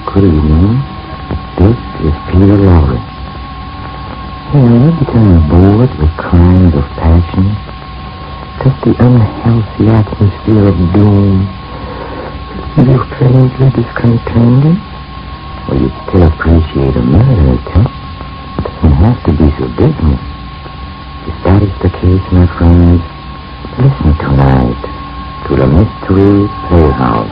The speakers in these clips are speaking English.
Good evening. This is Peter Lorre. Have you become bored with crimes of passion? Does the unhealthy atmosphere of doom leave you strangely discontented? Or you still appreciate a murder attempt? It doesn't have to be so dismal. If that is the case, my friends, listen tonight to the Mystery Playhouse.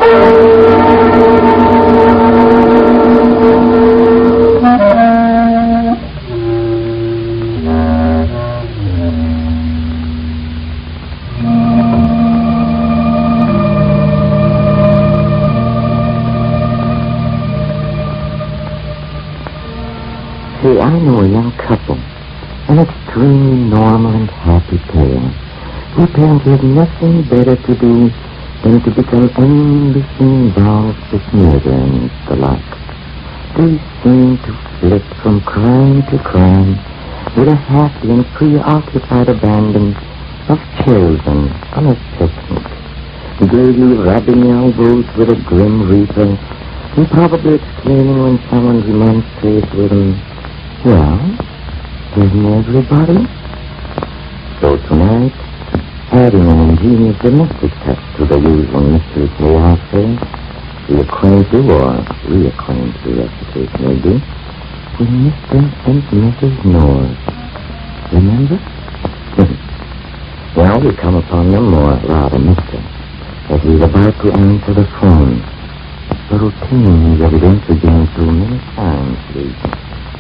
See, I know a young couple, an extremely normal and happy pair, who apparently have nothing better to do than to become endlessly involved with murder and the like. They seem to flit from crime to crime with a happy and preoccupied abandon of children on a picnic, gaily rubbing elbows with a grim reaper and probably exclaiming when someone remonstrates with them, "Well, isn't everybody?" So tonight, adding an ingenious domestic touch to the usual Mystery Playhouse fare, we acquaint you, or reacquaint you, as the case may be, with Mr. and Mrs. Norris. Remember? Well, we come upon them, or rather Mr., as he's about to answer the phone. The routine he's evidently been through many times lately.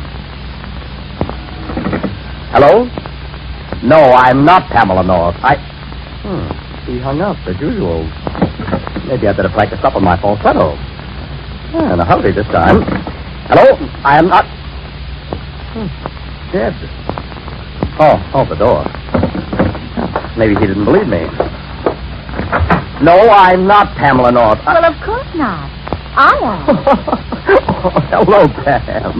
Hello? No, I'm not Pamela North. He hung up, as usual. Maybe I'd better practice up on my falsetto. In a hurry this time. Hello? I am not... Dead. Oh, the door. Maybe he didn't believe me. No, I'm not Pamela North. Well, of course not. I am. Hello, Pam.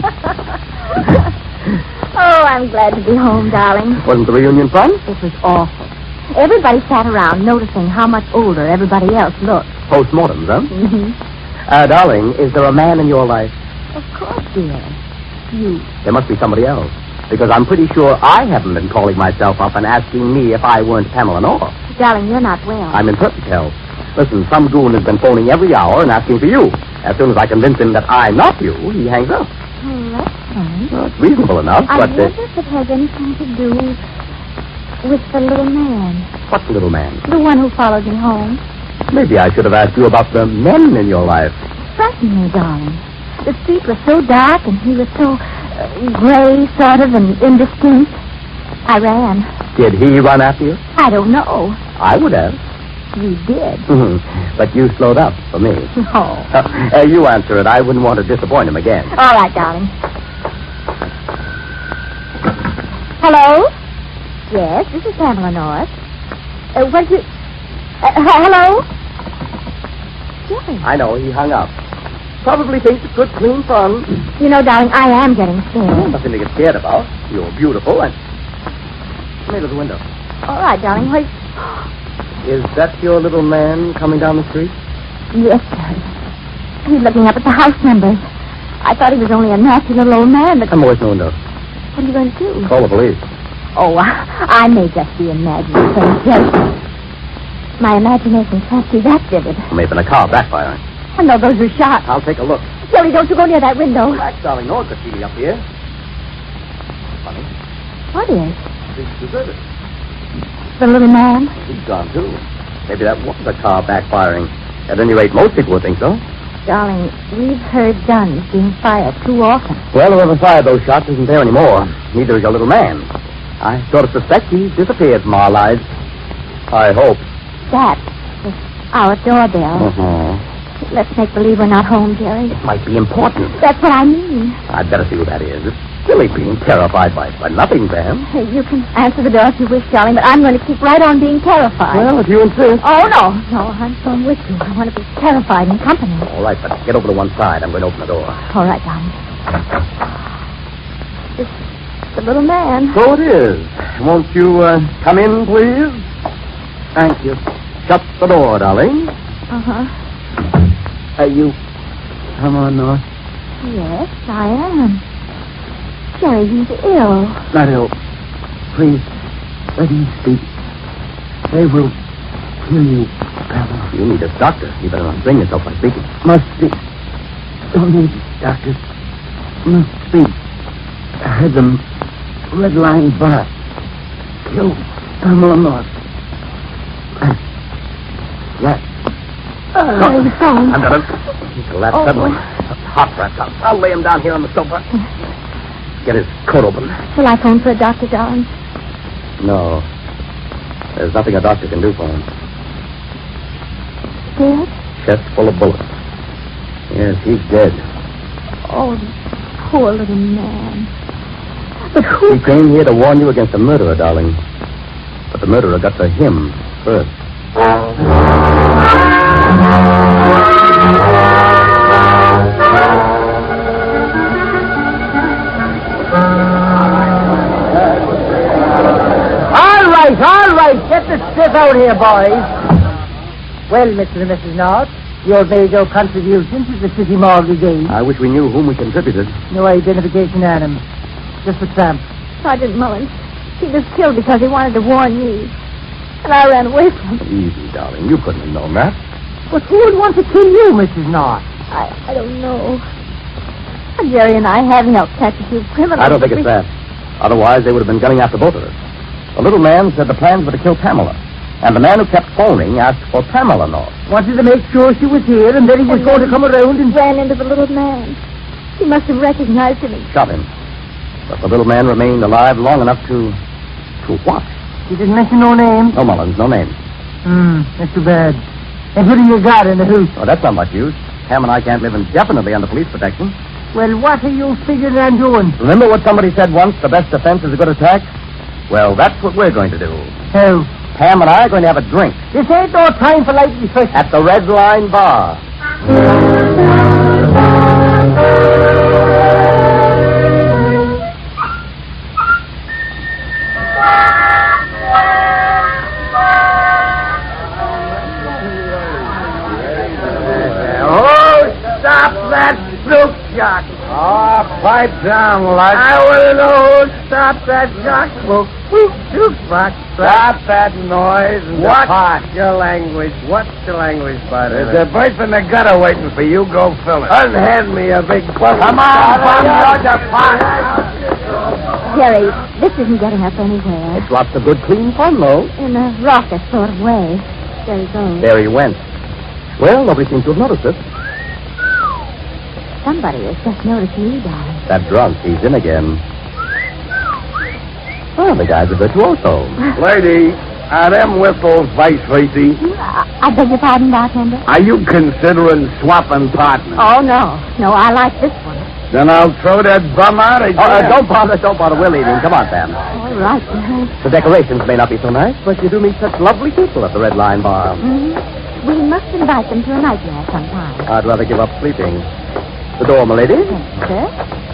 Oh, I'm glad to be home, darling. Wasn't the reunion fun? It was awful. Everybody sat around noticing how much older everybody else looked. Postmortems, huh? Mm-hmm. Darling, is there a man in your life? Of course, dear. You. There must be somebody else. Because I'm pretty sure I haven't been calling myself up and asking me if I weren't Pamela North. Darling, you're not well. I'm in perfect health. Listen, some goon has been phoning every hour and asking for you. As soon as I convince him that I'm not you, he hangs up. Oh, that's funny. Well, it's reasonable enough, I but... wonder if it has anything to do with the little man. What little man? The one who followed me home. Maybe I should have asked you about the men in your life. Certainly, darling. The street was so dark and he was so gray, sort of, and indistinct. I ran. Did he run after you? I don't know. I would have. You did. But you slowed up for me. Oh. You answer it. I wouldn't want to disappoint him again. All right, darling. Hello? Yes, this is Pamela North. What did you... hello? Jerry. I know, he hung up. Probably thinks it's good, clean fun. You know, darling, I am getting scared. Nothing to get scared about. You're beautiful and... Come here to the window. All right, darling. Wait. Is that your little man coming down the street? Yes, Jerry. He's looking up at the house numbers. I thought he was only a nasty little old man, but... Come away from the window. What are you going to do? Call the police. Oh, I may just be imagining things, Jerry. My imagination can't be that vivid. Maybe in a car backfiring. Oh, no, those were shots. I'll take a look. Jerry, don't you go near that window. Relax, darling. No one could see me up here. Funny. What is? He's deserted. The little man? He's gone, too. Maybe that was a car backfiring. At any rate, most people would think so. Darling, we've heard guns being fired too often. Well, whoever fired those shots isn't there anymore. Neither is your little man. I sort of suspect he's disappeared from our lives. I hope. That is our doorbell. Uh-huh. Let's make believe we're not home, Jerry. It might be important. That's what I mean. I'd better see who that is. It's silly being terrified by nothing, Pam. Hey, you can answer the door if you wish, darling, but I'm going to keep right on being terrified. Well, if you insist. Oh, no. No, I'm going with you. I want to be terrified in company. All right, but get over to one side. I'm going to open the door. All right, darling. It's the little man. So it is. Won't you come in, please? Thank you. Shut the door, darling. Uh-huh. You... Come on, North. Yes, I am. Jerry, he's ill. Not ill. Please, let him speak. They will kill you, Pamela. You need a doctor. You better not bring yourself by speaking. Must speak. Don't need doctors. Must speak. I heard them Red Line Bar kill Pamela North. That. He's fine. I've got him. He collapsed suddenly. Hot breath. I'll lay him down here on the sofa. Get his coat open. Shall I phone for a doctor, darling? No. There's nothing a doctor can do for him. Dead? Chest full of bullets. Yes, he's dead. Oh, poor little man. But who... He came here to warn you against a murderer, darling. But the murderer got to him first. All right. Get the stiff out here, boys. Well, Mr. and Mrs. North, you have made your contribution to the city mortgage aid. I wish we knew whom we contributed. No identification on him. Just a tramp. Sergeant Mullins. He was killed because he wanted to warn me. And I ran away from him. Easy, darling. You couldn't have known that. But who would want to kill you, Mrs. North? I don't know. Jerry and I have helped catch a few criminals. I don't think it's that. Otherwise, they would have been gunning after both of us. The little man said the plans were to kill Pamela. And the man who kept phoning asked for Pamela North. Wanted to make sure she was here, and then he was going to come around and... ran into the little man. He must have recognized him. Shot him. But the little man remained alive long enough to... To what? He didn't mention no name? No, Mullins, no name. That's too bad. And who do you got in the house? Oh, that's not much use. Pam and I can't live indefinitely under police protection. Well, what are you figuring on doing? Remember what somebody said once, the best defense is a good attack? Well, that's what we're going to do. How? Pam and I are going to have a drink. This ain't no time for light refreshment. At the Red Line Bar. Stop that snook shot. Oh, pipe down, lad. I want to know who stopped that shot. Well, jukebox. Stop that noise and What? depart. Your language. What's the language, by the There's a berth in the gutter waiting for you. Go fill it. Unhand me a big bottle. Come on, bum, you're depart. Jerry, this isn't getting us anywhere. It's lots of good, clean fun, though. In a raucous sort of way. There he goes. There he went. Well, nobody seems to have noticed it. Somebody has just noticed me, darling. That drunk, he's in again. Well, the guy's a virtuoso. Lady, are them whistles vice racy? I beg your pardon, bartender? Are you considering swapping partners? Oh, no. No, I like this one. Then I'll throw that bum out of jail. Don't bother. We're leaving. Come on, Pam. All right, Jerry. The decorations may not be so nice, but you do meet such lovely people at the Red Line Bar. We must invite them to a nightmare sometime. I'd rather give up sleeping. The door, milady. Yes, sir.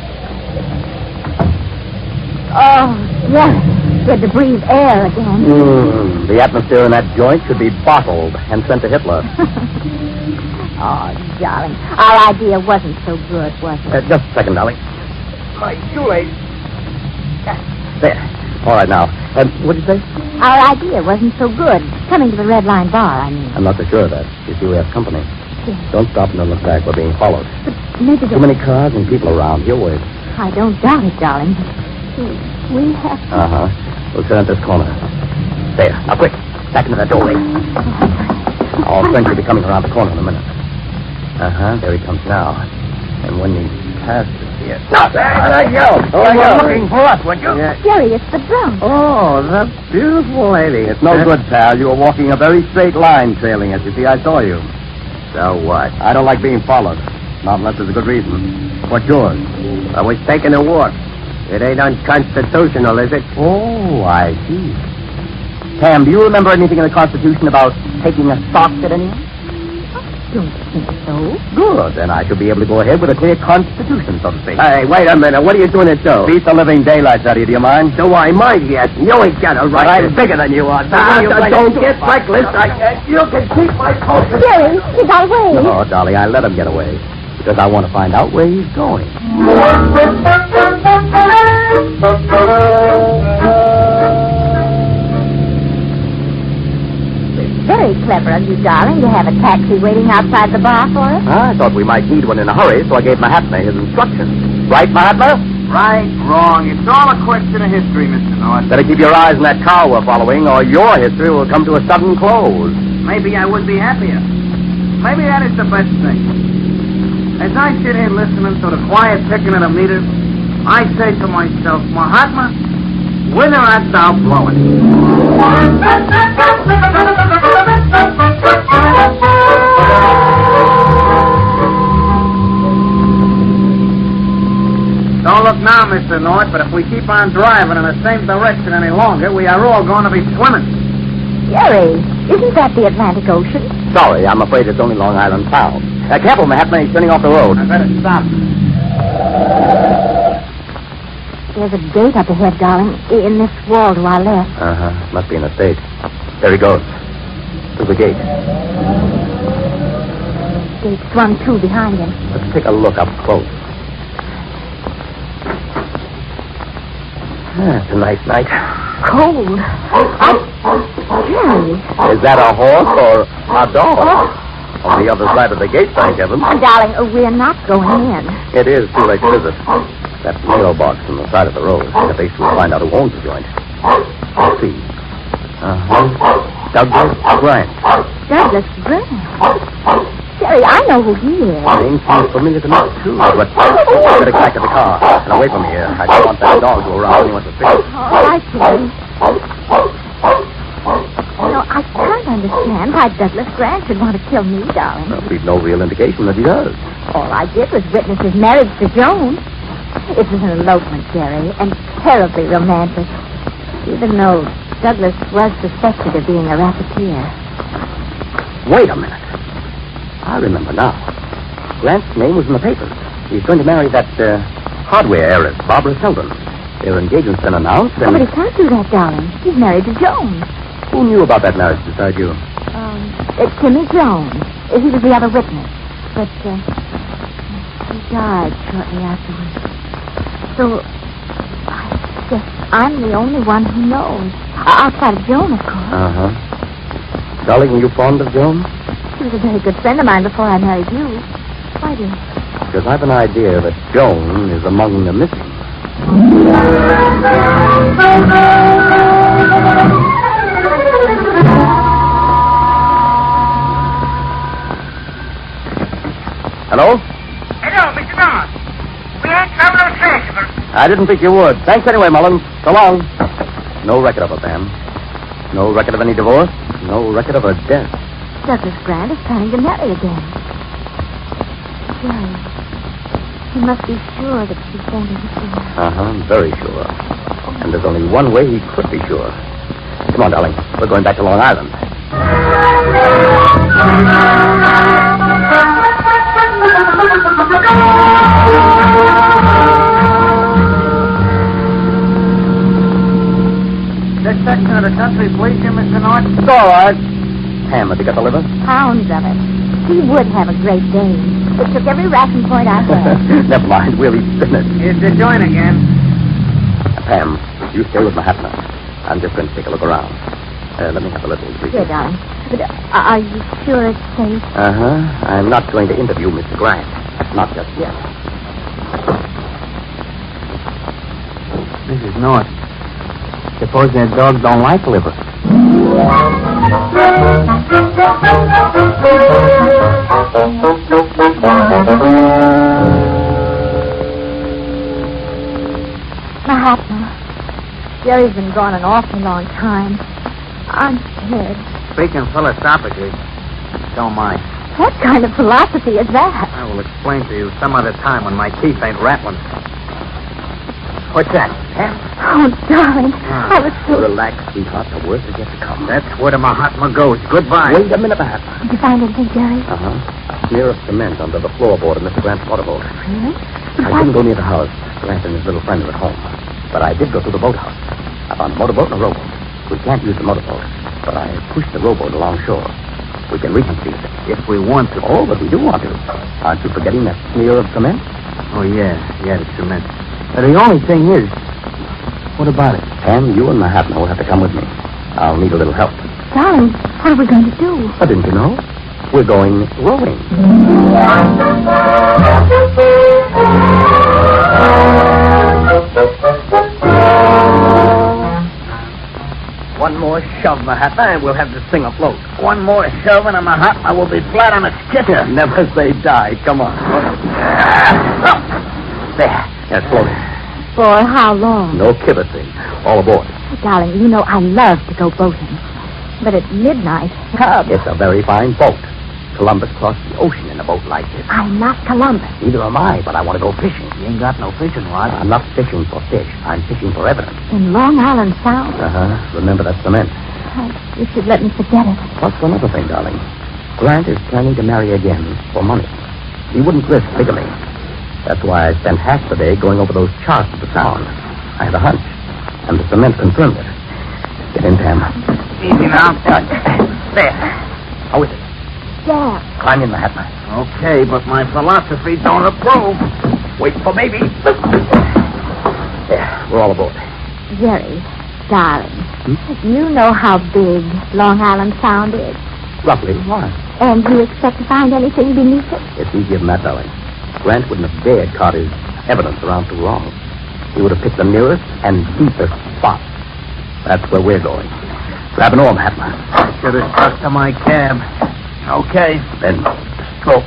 Oh, yes. Good to breathe air again. The atmosphere in that joint should be bottled and sent to Hitler. Oh, darling. Our idea wasn't so good, was it? Just a second, darling. My shoelace. There. All right, now. What did you say? Our idea wasn't so good. Coming to the Red Line Bar, I mean. I'm not so sure of that. You see, we have company. Yes. Don't stop and don't look back. We're being followed. But maybe Too many cars and people around. You'll wait. I don't doubt it, darling. We have to... Uh-huh. We'll turn at this corner. There. Now, quick. Back into that doorway. Our friend should be coming around the corner in a minute. Uh-huh. There he comes now. And when he passes here... Stop! Let go. You were looking for us, weren't you? Jerry, it's the drunk. Oh, that beautiful lady. It's no good, pal. You were walking a very straight line trailing us. You see, I saw you. So what? I don't like being followed. Not unless there's a good reason. What's yours? I was taking a walk. It ain't unconstitutional, is it? Oh, I see. Pam, do you remember anything in the Constitution about taking a sock at anyone? Don't think so. Good. Then I shall be able to go ahead with a clear Constitution, so to speak. Hey, wait a minute. What are you doing it to? Beat the living daylights out of you, do you mind? Do I mind yet? You ain't got a right. I'm bigger than you are. Don't get reckless. You can keep my coat. Jerry, he got away. Oh, Dolly, I let him get away. Because I want to find out where he's going. Very clever of you, darling, to have a taxi waiting outside the bar for us. I thought we might need one in a hurry, so I gave Mahatma his instructions. Right, Mahatma? Right, wrong. It's all a question of history, Mr. North. Better keep your eyes on that car we're following, or your history will come to a sudden close. Maybe I would be happier. Maybe that is the best thing. As I sit here listening to the quiet ticking of the meters, I say to myself, Mahatma, whither art thou blowing? Don't look now, Mr. North, but if we keep on driving in the same direction any longer, we are all going to be swimming. Jerry, isn't that the Atlantic Ocean? Sorry, I'm afraid it's only Long Island Sound. Careful, Mahatma, he's turning off the road. I better stop. There's a gate up ahead, darling, in this wall to our left. Uh-huh. Must be an estate. There he goes. To the gate. Gate swung to behind him. Let's take a look up close. It's a nice night. Cold. Jerry. Is that a horse or a dog? On the other side of the gate, thank heaven. Darling, we're not going in. It is too late to visit. That mailbox on the side of the road. At least we'll find out who owns the joint. Let's see. Douglas Grant. Douglas Grant? Jerry, I know who he is. Name seems familiar to me, too. But better get back to the car and away from here. I don't want that dog to go around anyone suspicious. All right, Jerry. No, I can't understand why Douglas Grant should want to kill me, darling. Well, we've no real indication that he does. All I did was witness his marriage to Joan. It was an elopement, Jerry, and terribly romantic. Even though Douglas was suspected of being a racketeer. Wait a minute. I remember now. Grant's name was in the papers. He's going to marry that hardware heiress, Barbara Selden. Their engagement's been announced, and... Oh, but he can't do that, darling. He's married to Joan. Who knew about that marriage besides you? Timmy Jones. He was the other witness. But he died shortly afterwards. So I guess I'm the only one who knows. Outside of Joan, of course. Uh-huh. Darling, are you fond of Joan? She was a very good friend of mine before I married you. Why do you? Because I've an idea that Joan is among the missing. Hello? Hello, Mr. North. We ain't found no trace of her. I didn't think you would. Thanks anyway, Mullins. So long. No record of her, Pam. No record of any divorce. No record of her death. Douglas Grant is planning to marry again. Jerry, he must be sure that she's going to hit him. Uh-huh, very sure. And there's only one way he could be sure. Come on, darling. We're going back to Long Island. This section of the country please you, Mr. North? It's all right. Pam, have you got the liver? Pounds of it. He would have a great day. It took every ration point I had. Never mind. We'll eat spinach. Here's the joint again. Pam, you stay with Mahatma. I'm just going to take a look around. Let me have a little briefing. Here, darling. But are you sure it's safe? Uh-huh. I'm not going to interview Mr. Grant. Not just yet. Mrs. North, suppose that dogs don't like liver. Mahatma, Jerry's been gone an awfully long time. I'm scared. Speaking philosophically, so am I. What kind of philosophy is that? I will explain to you some other time when my teeth ain't rattling. What's that, Pam? Oh, darling, I was so... Relax, sweetheart. The worst is yet to come. That's where the Mahatma goes. Goodbye. Wait a minute, Mahatma. Did you find anything, Jerry? Uh-huh. A smear of cement under the floorboard of Mr. Grant's motorboat. Really? I couldn't go near the house. Grant and his little friend are at home. But I did go to the boathouse. I found a motorboat and a rowboat. We can't use the motorboat, but I pushed the rowboat along shore. We can reconstruct it. If we want to. Oh, but we do want to. Aren't you forgetting that smear of cement? Oh, yeah, the cement. The only thing is, what about it? Pam, you and Mahatma will have to come with me. I'll need a little help. Darling, what are we going to do? But didn't you know? We're going rowing. One more shove, Mahatma, and we'll have this thing afloat. One more shove, and a Mahatma will be flat on its kitter. Never say die. Come on. There. That's floating. For how long? No kibitzing. All aboard. Darling, you know I love to go boating. But at midnight, It's a very fine boat. Columbus crossed the ocean in a boat like this. I'm not Columbus. Neither am I, but I want to go fishing. You ain't got no fishing rod. I'm not fishing for fish. I'm fishing for evidence. In Long Island Sound. Remember that cement. You should let me forget it. Plus one other thing, darling. Grant is planning to marry again for money. He wouldn't risk bigamy. That's why I spent half the day going over those charts of the Sound. I had a hunch, and the cement confirmed it. Get in, Pam. Easy now. There. How is it? Yeah. Climb in, Mahatma. Okay, but my philosophy don't approve. Wait for baby. There, we're all aboard. Jerry, darling, you know how big Long Island Sound is. Roughly, why? And do you expect to find anything beneath it? It's easy than that, darling. Grant wouldn't have dared cart his evidence around too long. He would have picked the nearest and deepest spot. That's where we're going. Grab an oar, Mahatma. Should have stuck to my cab. Okay. Then stroke.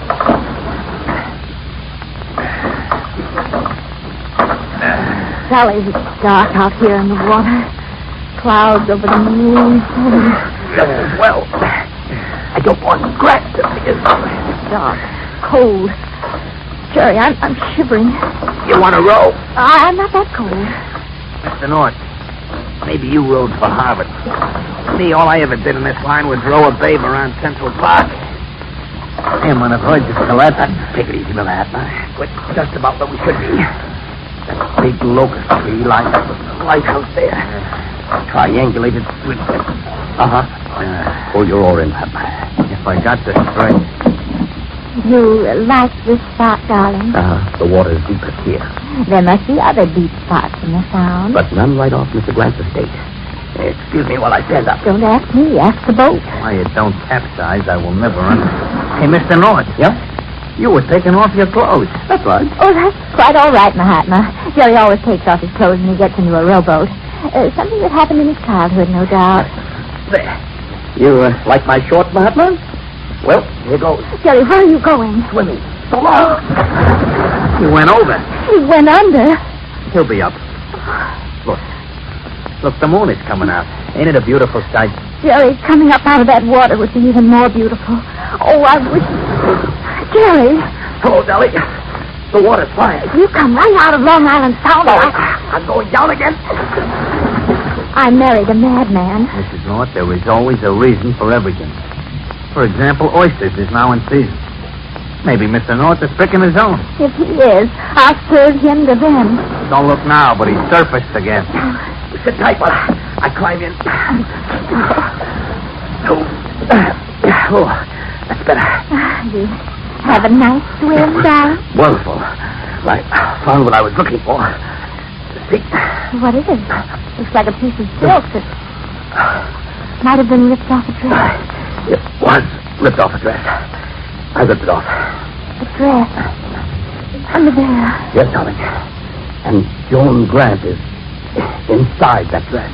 Golly, it's dark out here in the water. Clouds over the moon. Just as well. I don't want Grant to see us. Dark. Cold. Jerry, I'm shivering. You want to row? I'm not that cold. Mr. North, maybe you rode for Harvard. Me, all I ever did in this line was row a babe around Central Park. Damn, when I've heard you, Colette. Take it easy, Mahatma. We're just about where we should be. That big locust tree lined up with the lighthouse there. Triangulated with it. Pull your oar in, Mahatma. If I got this straight. You like this spot, darling? The water's deepest here. There must be other deep spots in the Sound. But none right off Mr. Grant's estate. Excuse me while I stand up. Don't ask me. Ask the boat. Why it don't capsize, I will never understand. Hey, Mr. North. Yep? You were taking off your clothes. That's right. Oh, that's quite all right, Mahatma. Jerry always takes off his clothes when he gets into a rowboat. Something that happened in his childhood, no doubt. There. You like my shorts, Mahatma? Well, here goes. Jerry, where are you going? Swimming. So long. You went over. He went under. He'll be up. Look, the moon is coming out. Ain't it a beautiful sight? Jerry, coming up out of that water would be even more beautiful. Oh, I wish... Jerry! Hello, Dolly. The water's fine. You come right out of Long Island Sound. I'm going down again. I married a madman. Mrs. North, there is always a reason for everything. For example, oysters is now in season. Maybe Mr. North is picking his own. If he is, I'll serve him to them. Don't look now, but he's surfaced again. Sit tight while I climb in. Oh, that's better. You have a nice swim, darling? Wonderful. I found what I was looking for. See? What is it? Looks like a piece of silk that might have been ripped off a dress. It was ripped off a dress. I ripped it off. A dress. Under there. Yes, darling. And Joan Grant is inside that dress.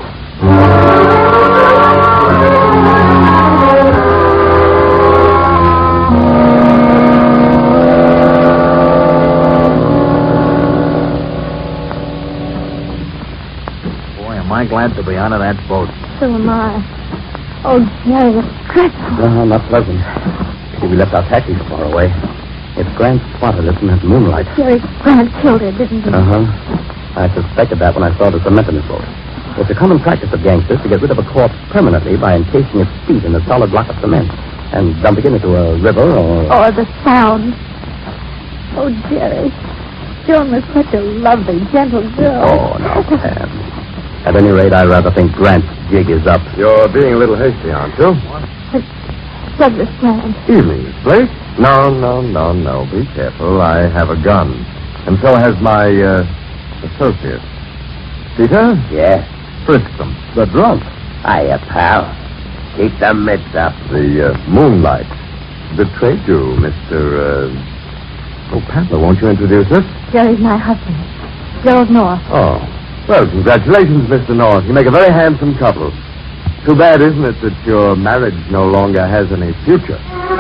Boy, am I glad to be out of that boat. So am I. Oh, Jerry, it's dreadful. No, not pleasant. Pity we left our taxi so far away. If Grant spotted us in that moonlight. Jerry Grant killed her, didn't he? I suspected that when I saw the cement in his boat. It's a common practice of gangsters to get rid of a corpse permanently by encasing its feet in a solid block of cement and dumping it into a river or... Or the Sound. Oh, Jerry. Joan was such a lovely, gentle girl. Oh, no, Pam. At any rate, I rather think Grant's jig is up. You're being a little hasty, aren't you? Douglas Grant. Evening, Blake. No. Be careful. I have a gun. And so has my, associate. Peter? Yeah? Frisk them. They're drunk. Hiya, pal. Keep the mitts up. The, moonlight betrayed you, Mr., Oh, Pamela, won't you introduce us? Jerry's my husband. Gerald North. Oh. Well, congratulations, Mr. North. You make a very handsome couple. Too bad, isn't it, that your marriage no longer has any future?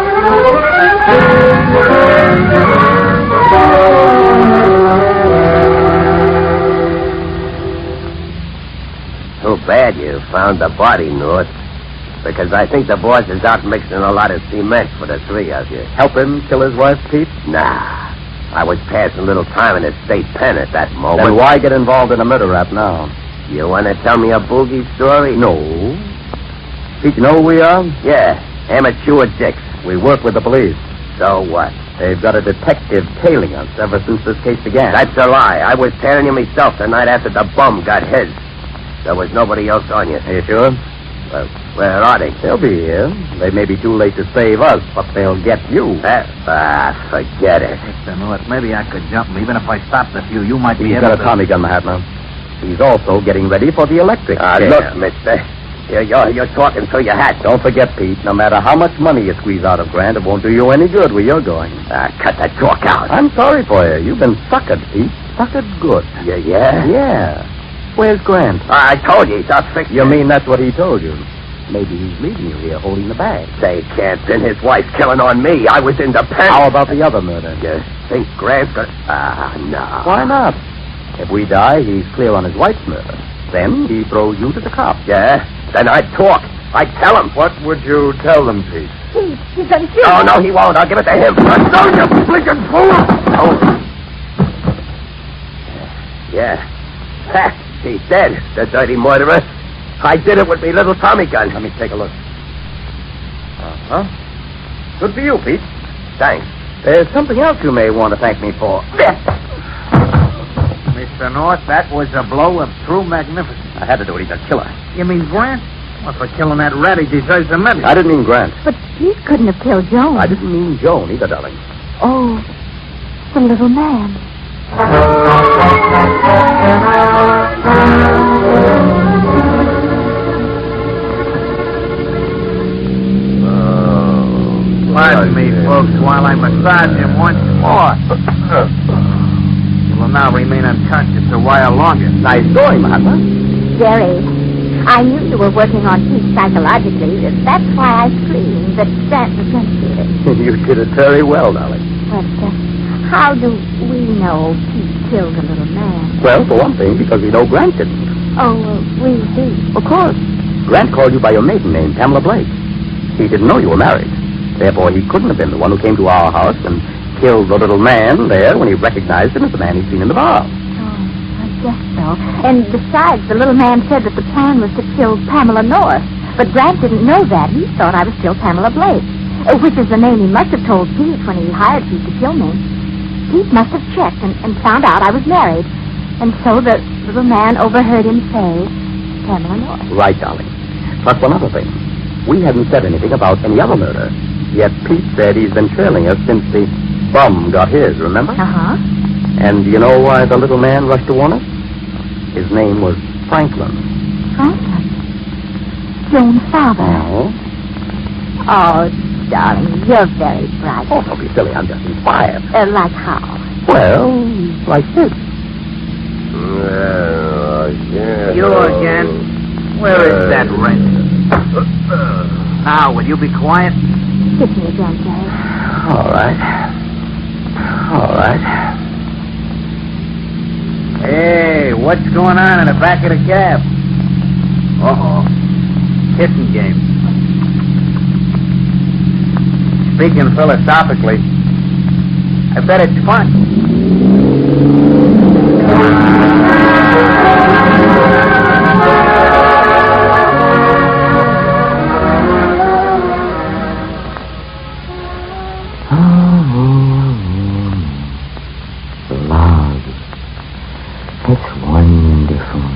Too bad you found the body, North. Because I think the boss is out mixing a lot of cement for the three of you. Help him kill his wife, Pete? Nah. I was passing a little time in the state pen at that moment. Then why get involved in a murder rap now? You want to tell me a boogie story? No. Pete, you know who we are? Yeah, amateur dicks. We work with the police. So what? They've got a detective tailing us ever since this case began. That's a lie. I was tailing you myself the night after the bum got his. There was nobody else on you. Are you sure? Well, where are they? They'll be here. They may be too late to save us, but they'll get you. Forget it. Mr. North, maybe I could jump him. Even if I stopped a few, you might be He's able got to... a Tommy gun, Mahatma. He's also getting ready for the electric chair. Look, mister. You're talking through your hat. Don't forget, Pete, no matter how much money you squeeze out of Grant, it won't do you any good where you're going. Cut that talk out. I'm sorry for you. You've been suckered, Pete. Suckered good. Yeah? Yeah. Where's Grant? I told you he's out fixing. You mean that's what he told you? Maybe he's leaving you here holding the bag. They can't pin his wife killing on me. I was in the pen. How about the other murder? You think Grant's got... no. Why not? If we die, he's clear on his wife's murder. Then he throws you to the cops. Yeah? Then I'd talk. I'd tell him. What would you tell them, Pete? He's going to shoot. Oh, no, he won't. I'll give it to him. No, you blinking fool! Oh. Yeah. Ha! He's dead, the dirty murderer. I did it with me little Tommy gun. Let me take a look. Uh-huh. Good for you, Pete. Thanks. There's something else you may want to thank me for. Mr. North, that was a blow of true magnificence. I had to do it. He's a killer. You mean Grant? Well, for killing that rat, he deserves a medal. I didn't mean Grant. But Pete couldn't have killed Joan. I didn't mean Joan either, darling. Oh, the little man. Pardon me, folks, while I massage him once more. He will now remain unconscious a while longer. Nice going, Mahatma. Jerry, I knew you were working on Pete psychologically. That's why I screamed that Grant was going to shoot him. You did it very well, darling. But how do we know Pete killed the little man? Well, for one thing, because we know Grant didn't. Oh, we do. Of course. Grant called you by your maiden name, Pamela Blake. He didn't know you were married. Therefore, he couldn't have been the one who came to our house and killed the little man there when he recognized him as the man he'd seen in the bar. Oh, I guess so. And besides, the little man said that the plan was to kill Pamela North. But Grant didn't know that. He thought I was still Pamela Blake, which is the name he must have told Pete when he hired Pete to kill me. Pete must have checked and found out I was married. And so the little man overheard him say Pamela North. Right, darling. Plus one other thing. We hadn't said anything about any other murder. Yet Pete said he's been trailing us since the bum got his, remember? Uh-huh. And do you know why the little man rushed to warn us? His name was Franklin. Franklin? Joan's father. Oh? Oh, darling, you're very bright. Oh, don't be silly. I'm just inspired. Like how? Well, like this. You again? Where is that wrench? Now, will you be quiet? Kiss me again, Jerry. All right. All right. Hey, what's going on in the back of the cab? Uh-oh. Kissing game. Speaking philosophically, I bet it's fun. Love. That's wonderful.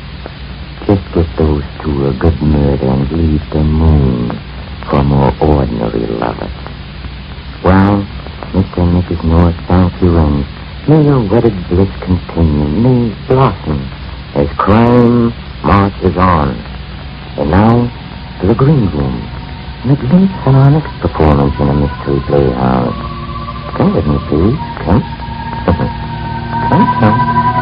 Just get those two a good murder and leave the moon for more ordinary. every lover. Well, Mr. and Mrs. North, thank you, and may your wedded bliss continue. May blossom as crime marches on. And now, to the green room, and a glimpse of our next performance in a mystery playhouse. Come with me, please. Come. Come.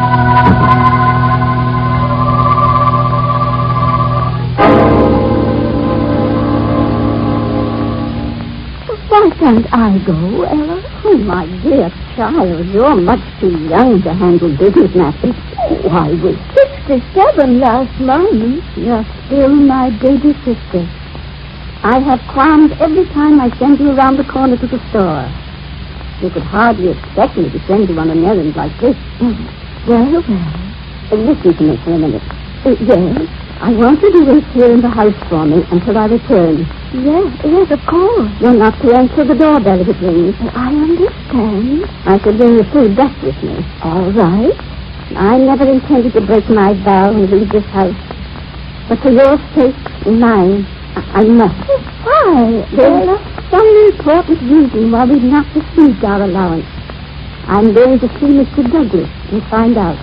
Why can't I go, Ella? Oh, my dear child, you're much too young to handle business matters. Oh, I was 67 last month. You're still my baby sister. I have qualms every time I send you around the corner to the store. You could hardly expect me to send you on an errand like this. Well. Listen to me for a minute. Yes? I want you to wait here in the house for me until I return. Yes, of course. You're not to answer the doorbell if it rings. I understand. I shall bring your food back with me. All right. I never intended to break my vow and leave this house. But for your sake and mine, I must. Why? There's some important reason why we've not received our allowance. I'm going to see Mr. Douglas and find out.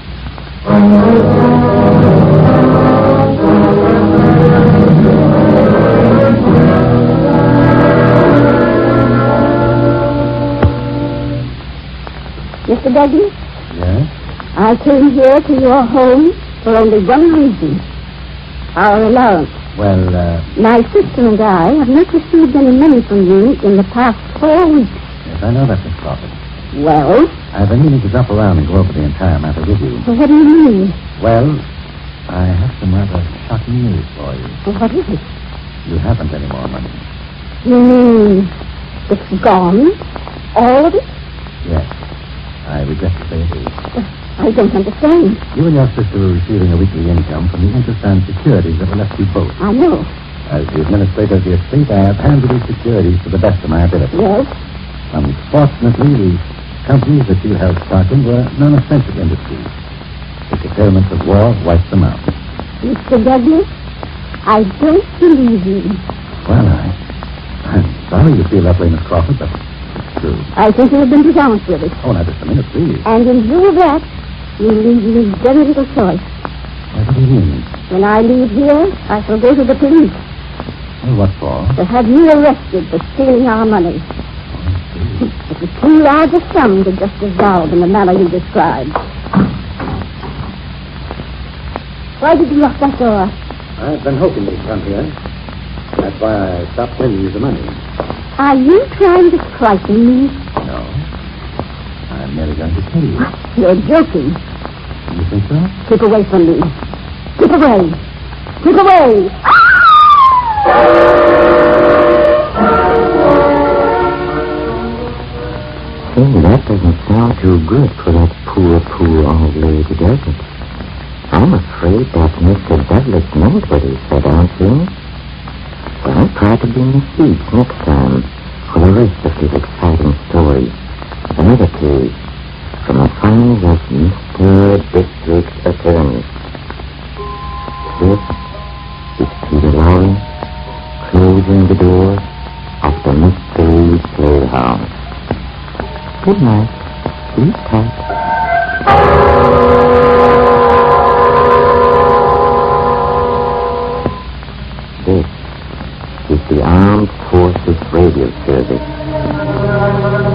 Mr. Douglas? Yes? I came here to your home for only one reason. Our allowance. Well, My sister and I have not received any money from you in the past 4 weeks. yes, I know that, Miss Crawford. Well? I've been meaning to drop around and go over the entire matter with you. What do you mean? Well, I have some rather shocking news for you. What is it? You haven't any more money. You mean it's gone? All of it? Yes. I regret to say it is. I don't understand. You and your sister are receiving a weekly income from the interest and securities that were left you both. I know. As the administrator of the estate, I have handled these securities to the best of my ability. Yes? Unfortunately, the companies that you held stock in were non-essential industries. The curtailment of war wiped them out. Mr. Douglas, I don't believe you. Well, I'm sorry you feel that way, Miss Crawford, but it's true. I think you have been dishonest with it. Oh, now, just a minute, please. And in view of that, you leave me very little choice. What do you mean? When I leave here, I shall go to the police Well, what for? to have you arrested for stealing our money. It was too large a sum to just dissolve in the manner you described. Why did you lock that door? I've been hoping you'd come here. That's why I stopped lending you the money. Are you trying to frighten me? No. I'm merely going to tell you. You're joking. You think so? Keep away from me. Keep away. Keep away. Say, that doesn't sound too good for that poor old lady, does it? I'm afraid that Mr. Douglas knows what he said, don't you? Well, try to bring the seats next time for the rest of this exciting story. Another case from the files of Mr. District Attorney. This is Peter Lorre closing the door of the Mystery Playhouse. Good night. Sleep tight. This is the Armed Forces Radio Service.